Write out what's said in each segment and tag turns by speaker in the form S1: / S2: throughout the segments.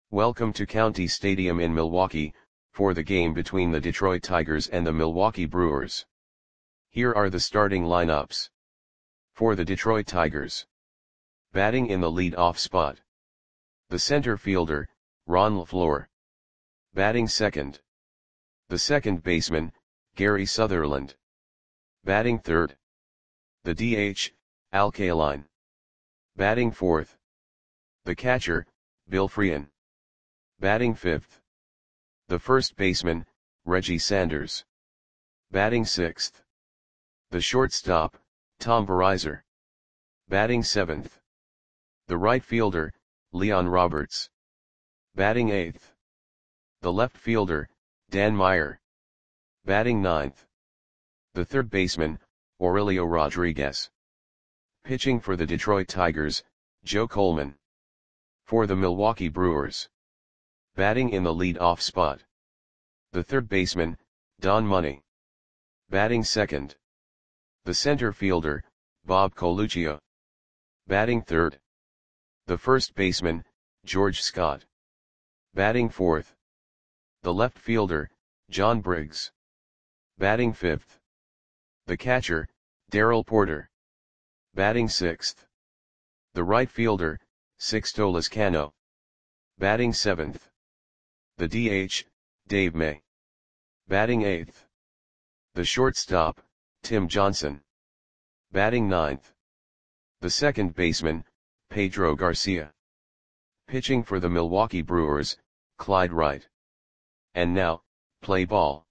S1: Welcome to County Stadium in Milwaukee, for the game between the Detroit Tigers and the Milwaukee Brewers. Here are the starting lineups. For the Detroit Tigers. Batting in the lead-off spot. The center fielder, Ron LeFlore. Batting second. The second baseman, Gary Sutherland. Batting third. The DH, Al Kaline. Batting fourth. The catcher, Bill Frein. Batting fifth. The first baseman, Reggie Sanders. Batting sixth. The shortstop, Tom Verizar. Batting seventh. The right fielder, Leon Roberts. Batting eighth. The left fielder, Dan Meyer. Batting ninth. The third baseman, Aurelio Rodriguez. Pitching for the Detroit Tigers, Joe Coleman. For the Milwaukee Brewers. Batting in the lead-off spot. The third baseman, Don Money. Batting second. The center fielder, Bob Coluccio. Batting third. The first baseman, George Scott. Batting fourth. The left fielder, John Briggs. Batting fifth. The catcher, Darrell Porter. Batting sixth. The right fielder, Sixto Lezcano. Batting seventh. The DH, Dave May. Batting eighth. The shortstop, Tim Johnson. Batting ninth. The second baseman, Pedro Garcia. Pitching for the Milwaukee Brewers, Clyde Wright. And now, play ball.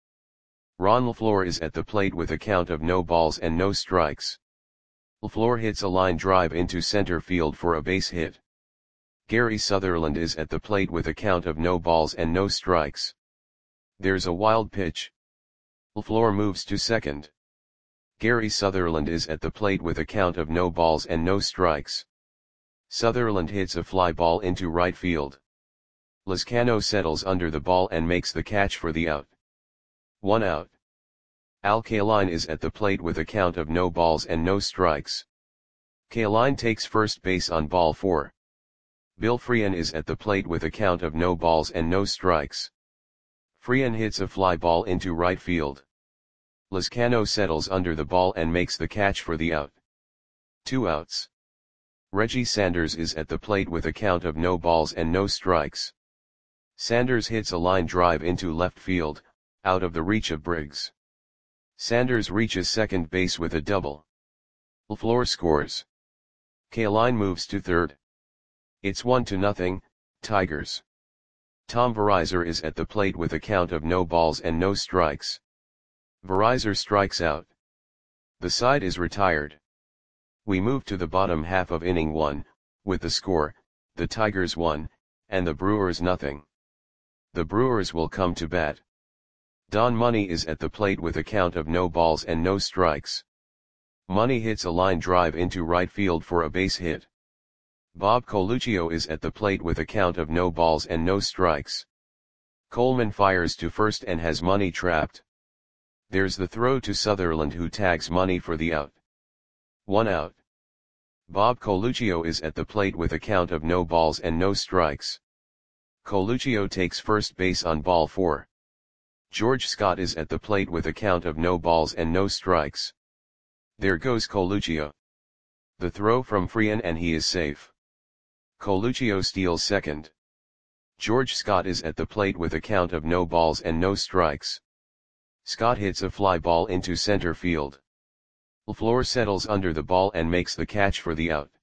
S1: Ron LeFlore is at the plate with a count of no balls and no strikes. LeFlore hits a line drive into center field for a base hit. Gary Sutherland is at the plate with a count of no balls and no strikes. There's a wild pitch. LeFlore moves to second. Gary Sutherland is at the plate with a count of no balls and no strikes. Sutherland hits a fly ball into right field. Lezcano settles under the ball and makes the catch for the out. 1 out. Al Kaline is at the plate with a count of no balls and no strikes. Kaline takes first base on ball 4. Bill Frein is at the plate with a count of no balls and no strikes. Frein hits a fly ball into right field. Lezcano settles under the ball and makes the catch for the out. 2 outs. Reggie Sanders is at the plate with a count of no balls and no strikes. Sanders hits a line drive into left field, out of the reach of Briggs. Sanders reaches second base with a double. LeFlore scores. Kaline moves to third. It's 1-0, Tigers. Tom Verizar is at the plate with a count of no balls and no strikes. Verizar strikes out. The side is retired. We move to the bottom half of inning 1, with the score, the Tigers 1, and the Brewers 0. The Brewers will come to bat. Don Money is at the plate with a count of no balls and no strikes. Money hits a line drive into right field for a base hit. Bob Coluccio is at the plate with a count of no balls and no strikes. Coleman fires to first and has Money trapped. There's the throw to Sutherland, who tags Money for the out. 1 out. Bob Coluccio is at the plate with a count of no balls and no strikes. Coluccio takes first base on ball 4. George Scott is at the plate with a count of no balls and no strikes. There goes Coluccio. The throw from Frein and he is safe. Coluccio steals second. George Scott is at the plate with a count of no balls and no strikes. Scott hits a fly ball into center field. LeFlore settles under the ball and makes the catch for the out.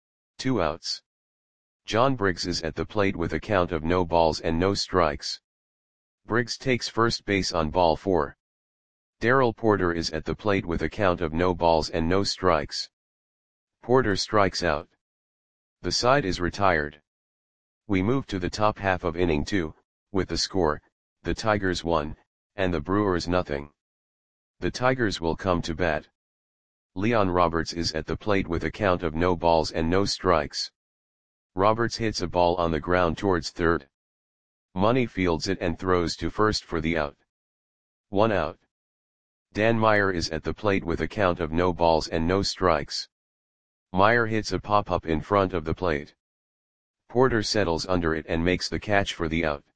S1: 2 outs. John Briggs is at the plate with a count of no balls and no strikes. Briggs takes first base on ball 4. Darrell Porter is at the plate with a count of no balls and no strikes. Porter strikes out. The side is retired. We move to the top half of inning 2, with the score, the Tigers 1, and the Brewers 0. The Tigers will come to bat. Leon Roberts is at the plate with a count of no balls and no strikes. Roberts hits a ball on the ground towards third. Money fields it and throws to first for the out. 1 out. Dan Meyer is at the plate with a count of no balls and no strikes. Meyer hits a pop-up in front of the plate. Porter settles under it and makes the catch for the out.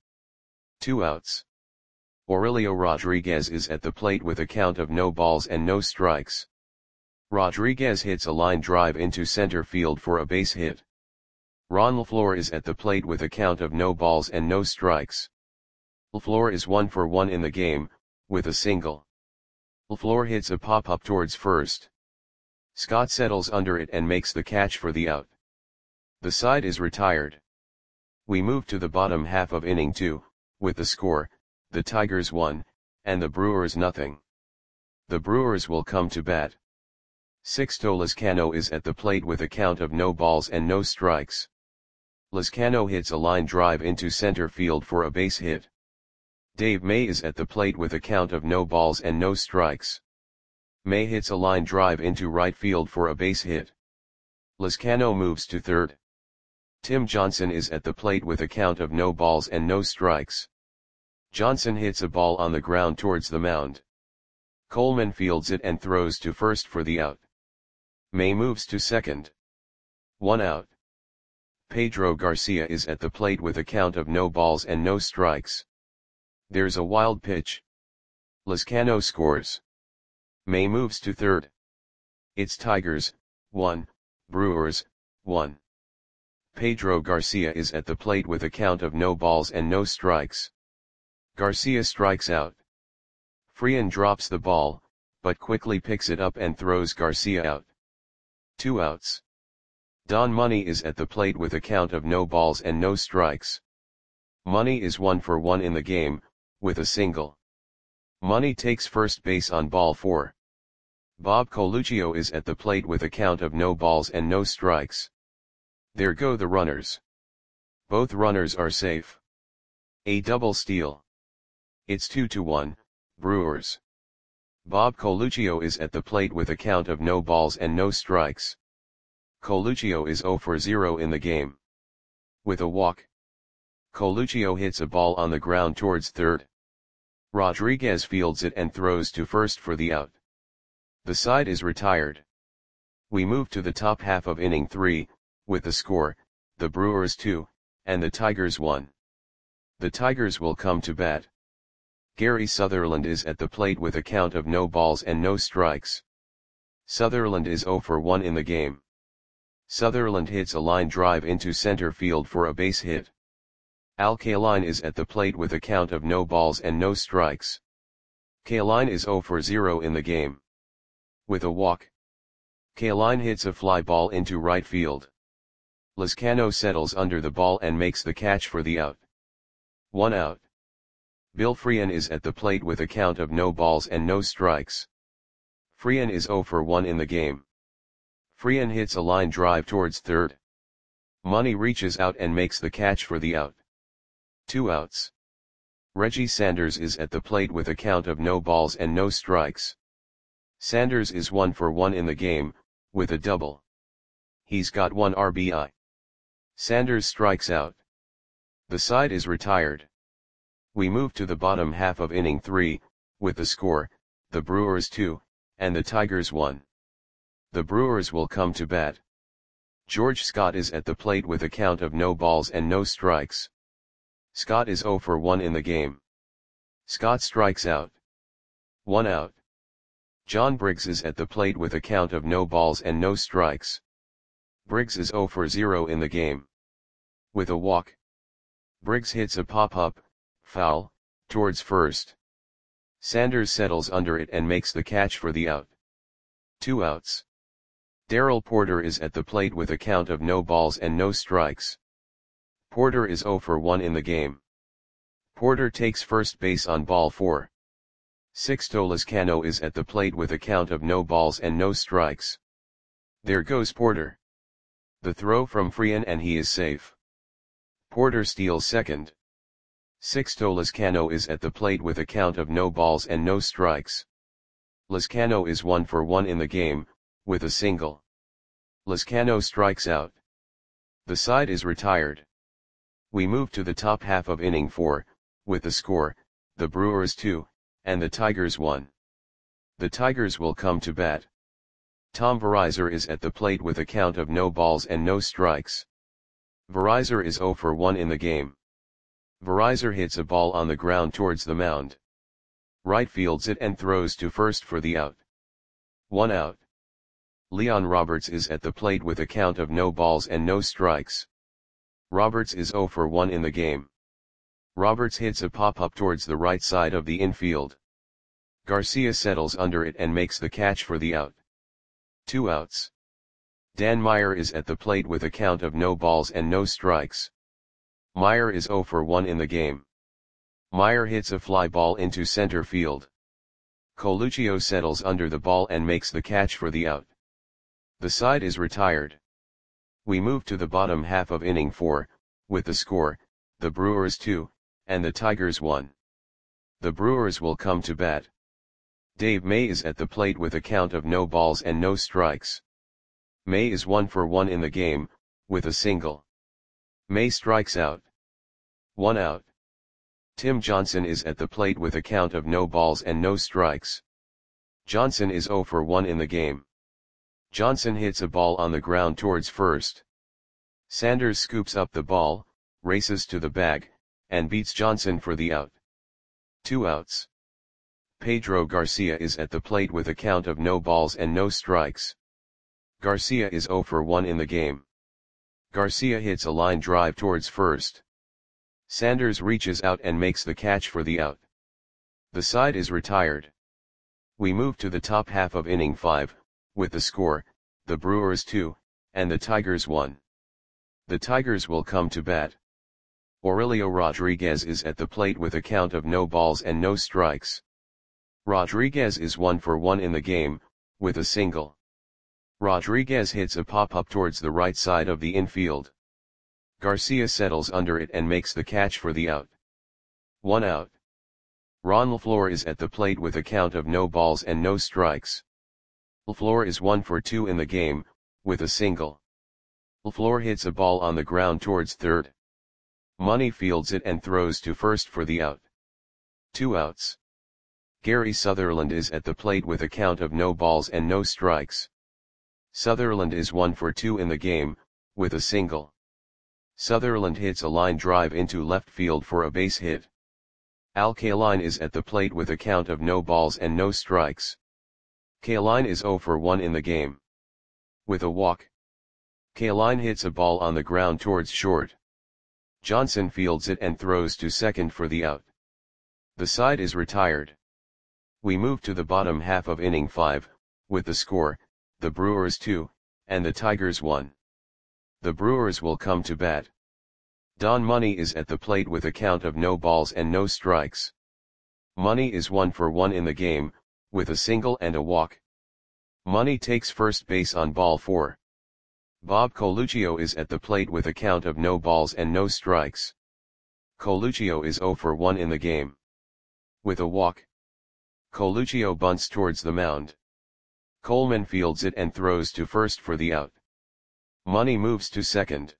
S1: 2 outs. Aurelio Rodriguez is at the plate with a count of no balls and no strikes. Rodriguez hits a line drive into center field for a base hit. Ron LaFleur is at the plate with a count of no balls and no strikes. LaFleur is 1 for 1 in the game, with a single. LaFleur hits a pop-up towards first. Scott settles under it and makes the catch for the out. The side is retired. We move to the bottom half of inning 2, with the score, the Tigers 1, and the Brewers nothing. The Brewers will come to bat. Sixto Lezcano is at the plate with a count of no balls and no strikes. Lezcano hits a line drive into center field for a base hit. Dave May is at the plate with a count of no balls and no strikes. May hits a line drive into right field for a base hit. Lezcano moves to third. Tim Johnson is at the plate with a count of no balls and no strikes. Johnson hits a ball on the ground towards the mound. Coleman fields it and throws to first for the out. May moves to second. 1 out. Pedro Garcia is at the plate with a count of no balls and no strikes. There's a wild pitch. Lezcano scores. May moves to third. It's Tigers, 1, Brewers, 1. Pedro Garcia is at the plate with a count of no balls and no strikes. Garcia strikes out. Freehan drops the ball, but quickly picks it up and throws Garcia out. 2 outs. Don Money is at the plate with a count of no balls and no strikes. Money is 1 for 1 in the game, with a single. Money takes first base on ball 4. Bob Coluccio is at the plate with a count of no balls and no strikes. There go the runners. Both runners are safe. A double steal. It's 2-1, Brewers. Bob Coluccio is at the plate with a count of no balls and no strikes. Coluccio is 0 for 0 in the game. With a walk. Coluccio hits a ball on the ground towards third. Rodriguez fields it and throws to first for the out. The side is retired. We move to the top half of inning 3, with the score, the Brewers 2, and the Tigers 1. The Tigers will come to bat. Gary Sutherland is at the plate with a count of no balls and no strikes. Sutherland is 0 for 1 in the game. Sutherland hits a line drive into center field for a base hit. Al Kaline is at the plate with a count of no balls and no strikes. Kaline is 0 for 0 in the game. With a walk. Kaline hits a fly ball into right field. Lezcano settles under the ball and makes the catch for the out. 1 out. Bill Freehan is at the plate with a count of no balls and no strikes. Freehan is 0 for 1 in the game. Freehan hits a line drive towards third. Money reaches out and makes the catch for the out. 2 outs. Reggie Sanders is at the plate with a count of no balls and no strikes. Sanders is 1 for 1 in the game, with a double. He's got 1 RBI. Sanders strikes out. The side is retired. We move to the bottom half of inning 3, with the score, the Brewers 2, and the Tigers 1. The Brewers will come to bat. George Scott is at the plate with a count of no balls and no strikes. Scott is 0 for 1 in the game. Scott strikes out. 1 out. John Briggs is at the plate with a count of no balls and no strikes. Briggs is 0 for 0 in the game. With a walk. Briggs hits a pop-up, foul, towards first. Sanders settles under it and makes the catch for the out. 2 outs. Darrell Porter is at the plate with a count of no balls and no strikes. Porter is 0 for 1 in the game. Porter takes first base on ball 4. Sixto Lezcano is at the plate with a count of no balls and no strikes. There goes Porter. The throw from Freehan and he is safe. Porter steals second. Sixto Lezcano is at the plate with a count of no balls and no strikes. Lezcano is 1 for 1 in the game, with a single. Lezcano strikes out. The side is retired. We move to the top half of inning 4, with the score, the Brewers 2, and the Tigers 1. The Tigers will come to bat. Tom Verizar is at the plate with a count of no balls and no strikes. Verizor is 0 for 1 in the game. Verizor hits a ball on the ground towards the mound. Right fields it and throws to first for the out. 1 out. Leon Roberts is at the plate with a count of no balls and no strikes. Roberts is 0 for 1 in the game. Roberts hits a pop-up towards the right side of the infield. Garcia settles under it and makes the catch for the out. 2 outs. Dan Meyer is at the plate with a count of no balls and no strikes. Meyer is 0 for 1 in the game. Meyer hits a fly ball into center field. Coluccio settles under the ball and makes the catch for the out. The side is retired. We move to the bottom half of inning 4, with the score, the Brewers 2, and the Tigers 1. The Brewers will come to bat. Dave May is at the plate with a count of no balls and no strikes. May is 1 for 1 in the game, with a single. May strikes out. 1 out. Tim Johnson is at the plate with a count of no balls and no strikes. Johnson is 0 for 1 in the game. Johnson hits a ball on the ground towards first. Sanders scoops up the ball, races to the bag, and beats Johnson for the out. 2 outs. Pedro Garcia is at the plate with a count of no balls and no strikes. Garcia is 0 for 1 in the game. Garcia hits a line drive towards first. Sanders reaches out and makes the catch for the out. The side is retired. We move to the top half of inning 5, with the score, the Brewers 2, and the Tigers 1. The Tigers will come to bat. Aurelio Rodriguez is at the plate with a count of no balls and no strikes. Rodriguez is 1 for 1 in the game, with a single. Rodriguez hits a pop-up towards the right side of the infield. Garcia settles under it and makes the catch for the out. 1 out. Ron LaFleur is at the plate with a count of no balls and no strikes. LaFleur is 1 for 2 in the game, with a single. LaFleur hits a ball on the ground towards third. Money fields it and throws to first for the out. 2 outs. Gary Sutherland is at the plate with a count of no balls and no strikes. Sutherland is 1 for 2 in the game, with a single. Sutherland hits a line drive into left field for a base hit. Al Kaline is at the plate with a count of no balls and no strikes. Kaline is 0 for 1 in the game. With a walk. Kaline hits a ball on the ground towards short. Johnson fields it and throws to second for the out. The side is retired. We move to the bottom half of inning 5, with the score, the Brewers 2, and the Tigers 1. The Brewers will come to bat. Don Money is at the plate with a count of no balls and no strikes. Money is 1 for 1 in the game, with a single and a walk. Money takes first base on ball 4. Bob Coluccio is at the plate with a count of no balls and no strikes. Coluccio is 0 for 1 in the game. With a walk. Coluccio bunts towards the mound. Coleman fields it and throws to first for the out. Money moves to second.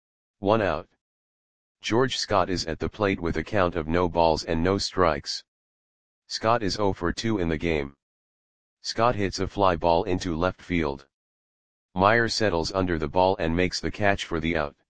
S1: 1 out. George Scott is at the plate with a count of no balls and no strikes. Scott is 0 for 2 in the game. Scott hits a fly ball into left field. Meyer settles under the ball and makes the catch for the out.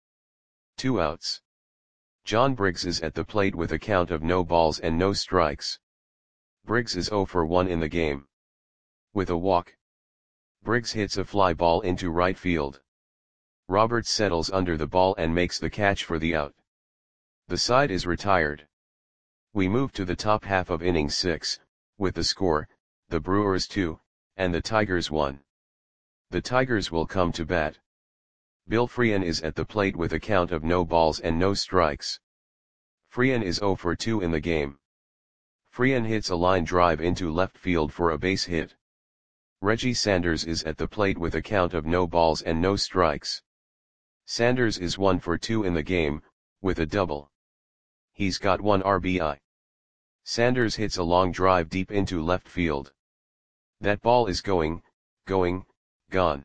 S1: 2 outs. John Briggs is at the plate with a count of no balls and no strikes. Briggs is 0 for 1 in the game. With a walk. Briggs hits a fly ball into right field. Roberts settles under the ball and makes the catch for the out. The side is retired. We move to the top half of inning 6, with the score, the Brewers 2, and the Tigers 1. The Tigers will come to bat. Bill Freehan is at the plate with a count of no balls and no strikes. Freehan is 0 for 2 in the game. Freehan hits a line drive into left field for a base hit. Reggie Sanders is at the plate with a count of no balls and no strikes. Sanders is 1 for 2 in the game, with a double. He's got 1 RBI. Sanders hits a long drive deep into left field. That ball is going, gone.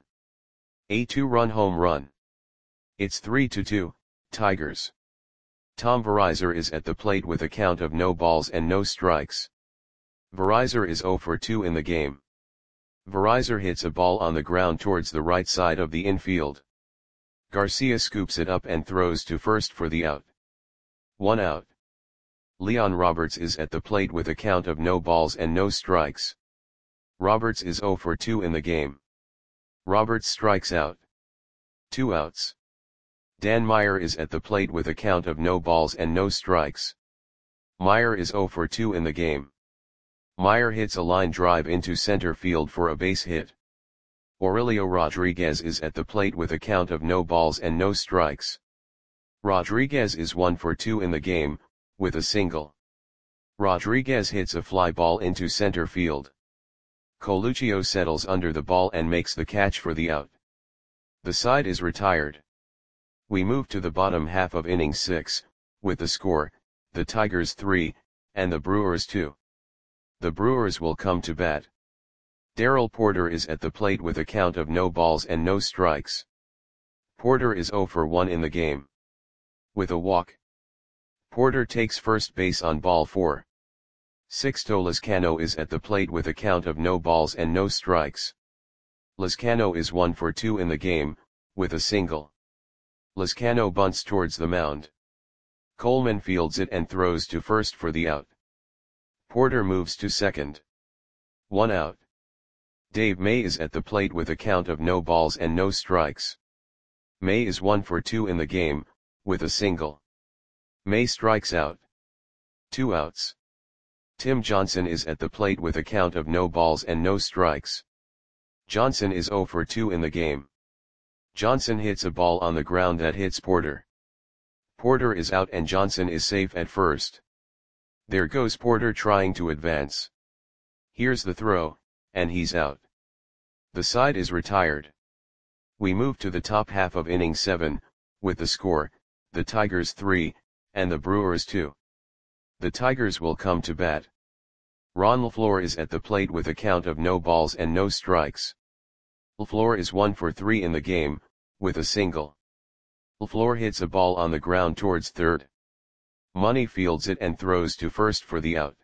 S1: A 2-run home run. It's 3-2, Tigers. Tom Verizor is at the plate with a count of no balls and no strikes. Verizor is 0 for 2 in the game. Verizor hits a ball on the ground towards the right side of the infield. Garcia scoops it up and throws to first for the out. 1 out. Leon Roberts is at the plate with a count of no balls and no strikes. Roberts is 0 for 2 in the game. Roberts strikes out. 2 outs. Dan Meyer is at the plate with a count of no balls and no strikes. Meyer is 0 for 2 in the game. Meyer hits a line drive into center field for a base hit. Aurelio Rodriguez is at the plate with a count of no balls and no strikes. Rodriguez is 1 for 2 in the game, with a single. Rodriguez hits a fly ball into center field. Coluccio settles under the ball and makes the catch for the out. The side is retired. We move to the bottom half of inning 6, with the score, the Tigers 3, and the Brewers 2. The Brewers will come to bat. Darrell Porter is at the plate with a count of no balls and no strikes. Porter is 0 for 1 in the game. With a walk. Porter takes first base on ball 4. Sixto Lezcano is at the plate with a count of no balls and no strikes. Lezcano is 1 for 2 in the game, with a single. Lezcano bunts towards the mound. Coleman fields it and throws to first for the out. Porter moves to second. 1 out. Dave May is at the plate with a count of no balls and no strikes. May is 1 for 2 in the game, with a single. May strikes out. 2 outs. Tim Johnson is at the plate with a count of no balls and no strikes. Johnson is 0 for 2 in the game. Johnson hits a ball on the ground that hits Porter. Porter is out and Johnson is safe at first. There goes Porter trying to advance. Here's the throw, and he's out. The side is retired. We move to the top half of inning 7, with the score, the Tigers 3, and the Brewers 2. The Tigers will come to bat. Ron LaFleur is at the plate with a count of no balls and no strikes. LaFleur is 1 for 3 in the game, with a single. LaFleur hits a ball on the ground towards third. Money fields it and throws to first for the out.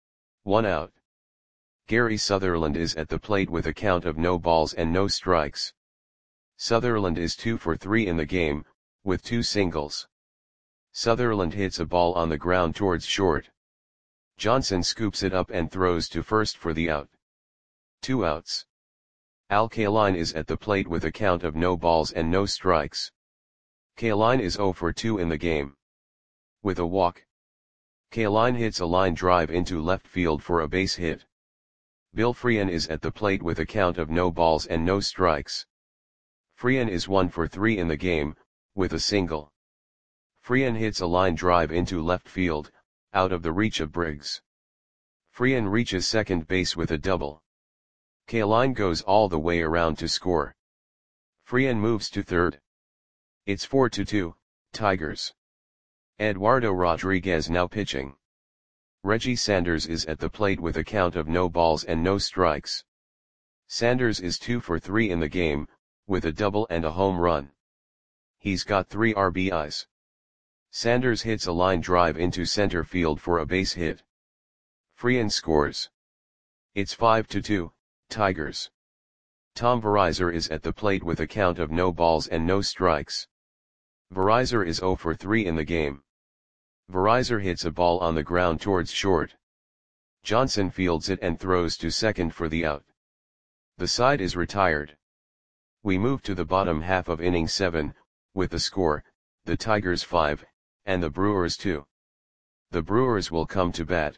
S1: 1 out. Gary Sutherland is at the plate with a count of no balls and no strikes. Sutherland is 2 for 3 in the game, with 2 singles. Sutherland hits a ball on the ground towards short. Johnson scoops it up and throws to first for the out. 2 outs. Al Kaline is at the plate with a count of no balls and no strikes. Kaline is 0 for 2 in the game. With a walk. Kaline hits a line drive into left field for a base hit. Bill Freehan is at the plate with a count of no balls and no strikes. Freehan is 1 for 3 in the game, with a single. Freehan hits a line drive into left field, out of the reach of Briggs. Freehan reaches second base with a double. Kaline goes all the way around to score. Freehan moves to third. It's 4-2, Tigers. Eduardo Rodriguez now pitching. Reggie Sanders is at the plate with a count of no balls and no strikes. Sanders is 2 for 3 in the game, with a double and a home run. He's got 3 RBIs. Sanders hits a line drive into center field for a base hit. Freehan scores. It's 5-2, Tigers. Tom Verizar is at the plate with a count of no balls and no strikes. Verizar is 0 for 3 in the game. Verizar hits a ball on the ground towards short. Johnson fields it and throws to second for the out. The side is retired. We move to the bottom half of inning 7, with the score, the Tigers 5, and the Brewers 2. The Brewers will come to bat.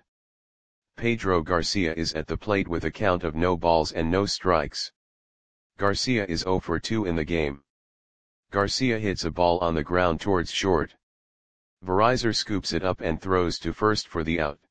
S1: Pedro Garcia is at the plate with a count of no balls and no strikes. Garcia is 0 for 2 in the game. Garcia hits a ball on the ground towards short. Verizar scoops it up and throws to first for the out.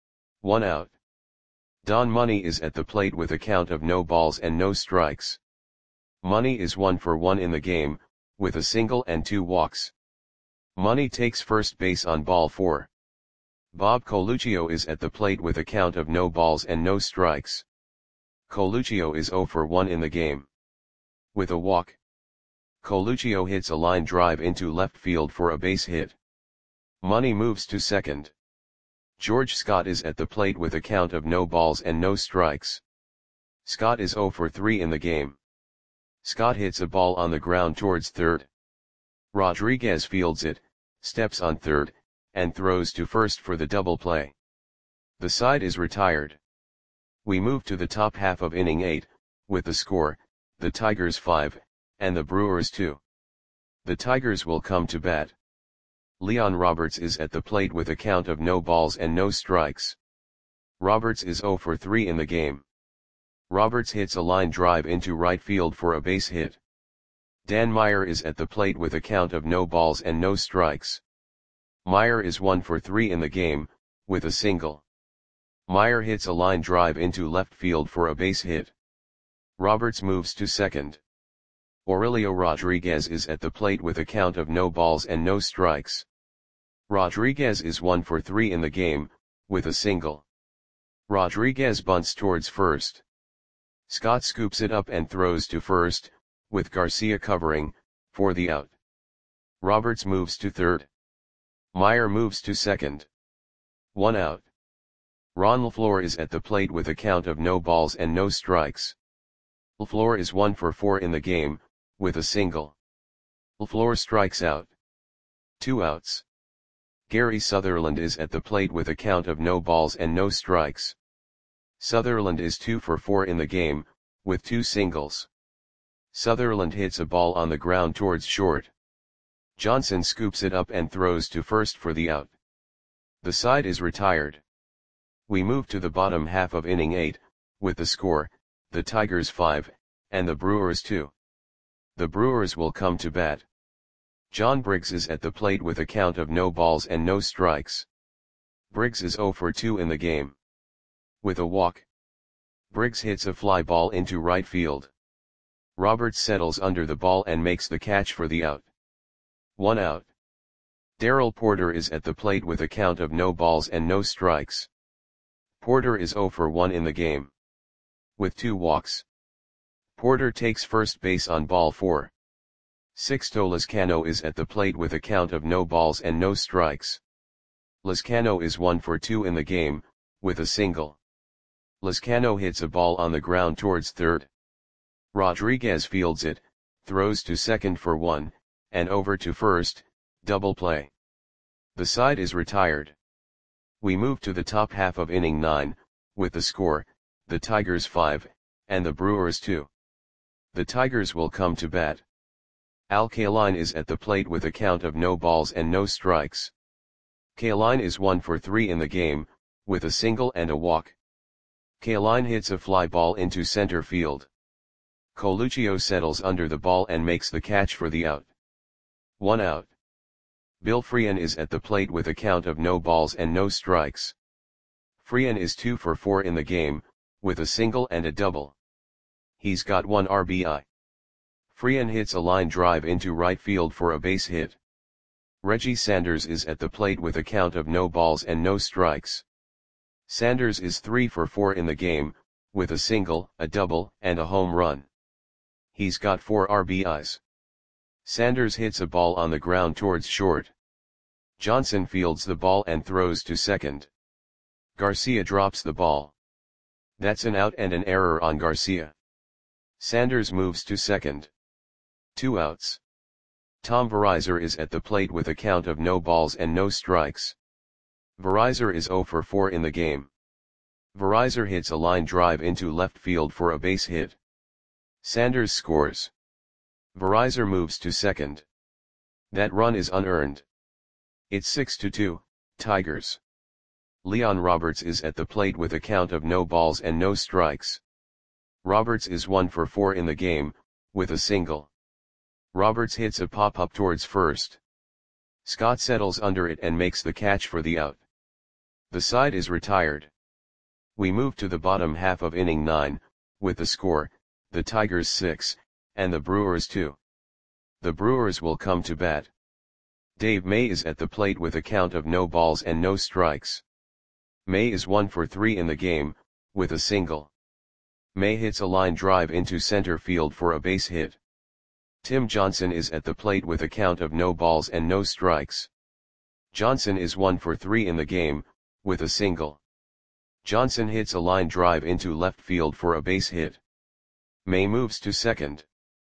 S1: 1 out. Don Money is at the plate with a count of no balls and no strikes. Money is 1 for 1 in the game, with a single and 2 walks. Money takes first base on ball 4. Bob Coluccio is at the plate with a count of no balls and no strikes. Coluccio is 0 for 1 in the game. With a walk. Coluccio hits a line drive into left field for a base hit. Money moves to second. George Scott is at the plate with a count of no balls and no strikes. Scott is 0 for 3 in the game. Scott hits a ball on the ground towards third. Rodriguez fields it, steps on third, and throws to first for the double play. The side is retired. We move to the top half of inning 8, with the score, the Tigers 5, and the Brewers 2. The Tigers will come to bat. Leon Roberts is at the plate with a count of no balls and no strikes. Roberts is 0 for 3 in the game. Roberts hits a line drive into right field for a base hit. Dan Meyer is at the plate with a count of no balls and no strikes. Meyer is 1 for 3 in the game, with a single. Meyer hits a line drive into left field for a base hit. Roberts moves to second. Aurelio Rodriguez is at the plate with a count of no balls and no strikes. Rodriguez is 1 for 3 in the game, with a single. Rodriguez bunts towards first. Scott scoops it up and throws to first, with Garcia covering, for the out. Roberts moves to third. Meyer moves to second. 1 out. Ron LaFleur is at the plate with a count of no balls and no strikes. LaFleur is 1 for 4 in the game, with a single. LaFleur strikes out. 2 outs. Gary Sutherland is at the plate with a count of no balls and no strikes. Sutherland is 2 for 4 in the game, with 2 singles. Sutherland hits a ball on the ground towards short. Johnson scoops it up and throws to first for the out. The side is retired. We move to the bottom half of inning 8, with the score, the Tigers 5, and the Brewers 2. The Brewers will come to bat. John Briggs is at the plate with a count of no balls and no strikes. Briggs is 0 for 2 in the game. With a walk. Briggs hits a fly ball into right field. Roberts settles under the ball and makes the catch for the out. 1 out. Darrell Porter is at the plate with a count of no balls and no strikes. Porter is 0 for 1 in the game. With 2 walks. Porter takes first base on ball 4. Sixto Lezcano is at the plate with a count of no balls and no strikes. Lezcano is 1 for 2 in the game, with a single. Lezcano hits a ball on the ground towards third. Rodriguez fields it, throws to second for 1, and over to first, double play. The side is retired. We move to the top half of inning 9, with the score, the Tigers 5, and the Brewers 2. The Tigers will come to bat. Al Kaline is at the plate with a count of no balls and no strikes. Kaline is 1 for 3 in the game, with a single and a walk. Kaline hits a fly ball into center field. Coluccio settles under the ball and makes the catch for the out. 1 out. Bill Freehan is at the plate with a count of no balls and no strikes. Freehan is 2 for 4 in the game, with a single and a double. He's got 1 RBI. Freehan hits a line drive into right field for a base hit. Reggie Sanders is at the plate with a count of no balls and no strikes. Sanders is 3 for 4 in the game, with a single, a double, and a home run. He's got 4 RBIs. Sanders hits a ball on the ground towards short. Johnson fields the ball and throws to second. Garcia drops the ball. That's an out and an error on Garcia. Sanders moves to second. 2 outs. Tom Verizar is at the plate with a count of no balls and no strikes. Verizar is 0 for 4 in the game. Verizar hits a line drive into left field for a base hit. Sanders scores. Verizar moves to second. That run is unearned. It's 6-2, Tigers. Leon Roberts is at the plate with a count of no balls and no strikes. Roberts is 1 for 4 in the game, with a single. Roberts hits a pop-up towards first. Scott settles under it and makes the catch for the out. The side is retired. We move to the bottom half of inning 9, with the score, the Tigers 6, and the Brewers 2. The Brewers will come to bat. Dave May is at the plate with a count of no balls and no strikes. May is 1 for 3 in the game, with a single. May hits a line drive into center field for a base hit. Tim Johnson is at the plate with a count of no balls and no strikes. Johnson is 1 for 3 in the game, with a single. Johnson hits a line drive into left field for a base hit. May moves to second.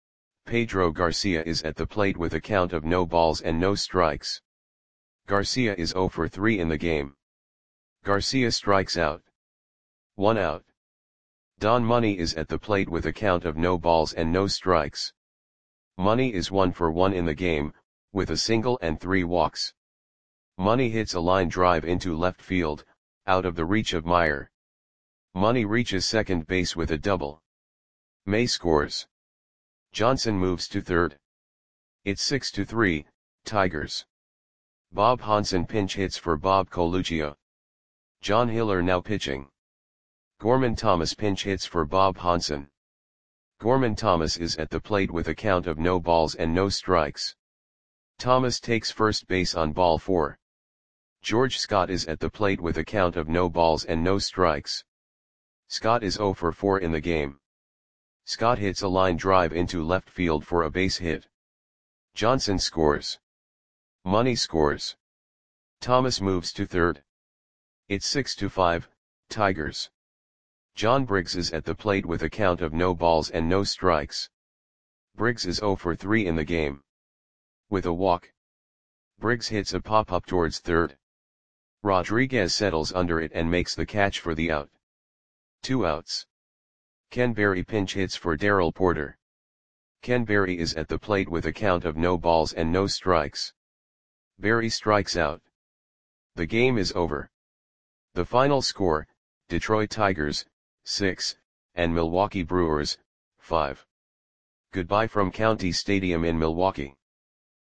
S1: Pedro Garcia is at the plate with a count of no balls and no strikes. Garcia is 0 for 3 in the game. Garcia strikes out. 1 out. Don Money is at the plate with a count of no balls and no strikes. Money is 1 for 1 in the game, with a single and 3 walks. Money hits a line drive into left field, out of the reach of Meyer. Money reaches second base with a double. May scores. Johnson moves to third. It's 6-3, Tigers. Bob Hansen pinch hits for Bob Coluccio. John Hiller now pitching. Gorman Thomas pinch hits for Bob Hansen. Gorman Thomas is at the plate with a count of no balls and no strikes. Thomas takes first base on ball 4. George Scott is at the plate with a count of no balls and no strikes. Scott is 0 for 4 in the game. Scott hits a line drive into left field for a base hit. Johnson scores. Money scores. Thomas moves to third. It's 6-5, Tigers. John Briggs is at the plate with a count of no balls and no strikes. Briggs is 0 for 3 in the game. With a walk, Briggs hits a pop-up towards third. Rodriguez settles under it and makes the catch for the out. 2 outs. Ken Berry pinch hits for Darrell Porter. Ken Berry is at the plate with a count of no balls and no strikes. Berry strikes out. The game is over. The final score, Detroit Tigers, 6, and Milwaukee Brewers, 5. Goodbye from County Stadium in Milwaukee.